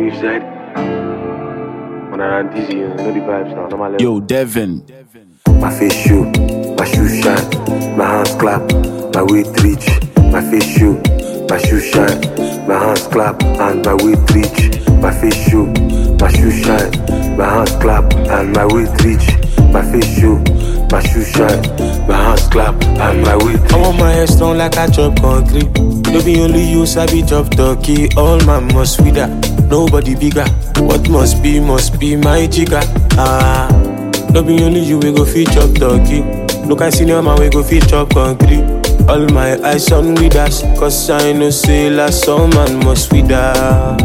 We've said. When I'm dizzy, you know the vibes now. Normal level. Yo, Devin. My face show, my shoe shine, my hands clap, my weight reach. My face show, my shoe shine, my hands clap, and my weight reach. My face show, my shoe shine, my hands clap, and my weight reach. My face show, my shoe shine, my hands clap, and my weight reach. I want my hair strong like I chop concrete. No be only you, sabi chop turkey. All man must with that, nobody bigger. What must be my jigger. No be only you, we go fit chop turkey. Look, I senior man, we go fit chop concrete. All my eyes on with us, cause I know say last some man must with that.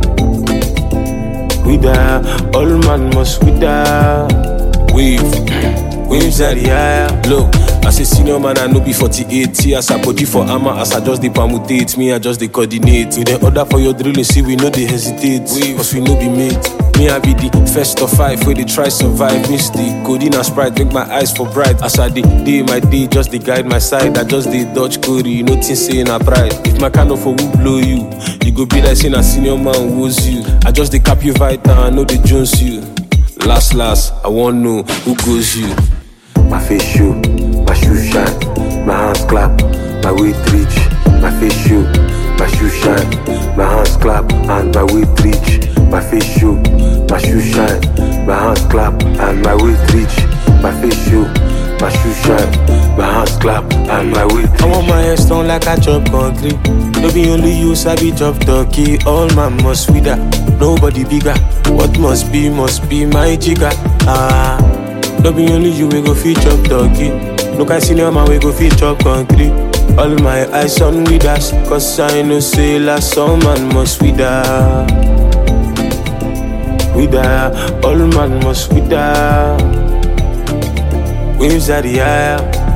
With that, all man must with that. Waves at the air. Look, as a senior man, I know be 48. As I body for armor, as I just the permutate. Me, I just the coordinate. We the order for your drilling, see we know they hesitate. Cause we know be made. Me, I be the first of five, where they try survive. Mystic, codeine and Sprite, make my eyes for bright. As I day my day, just the guide my side. I just the dodge Corey, you know things saying I pride. If my kind of a will blow you, you go be like saying a senior man woes you. I just the cap you right now, I know they jones you. Last, I want know who goes you. My face show, my shoe shine, my hands clap, my weight reach. My face show, my shoe shine, my hands clap, and my weight reach. My face show, my shoe shine, my hands clap, and my weight reach. My face show, my shoe shine, my hands clap, and my weight reach. I want my hair strong like I chop concrete. No be only you, sabi chop turkey. All man must with that, nobody bigger. What must be my jigger. No be only you, we go fit chop turkey. Look, I senior man, we go fit chop concrete. All my eyes on with us, cause I know say last some man must with that. With that, all man must with that. Waves at the air.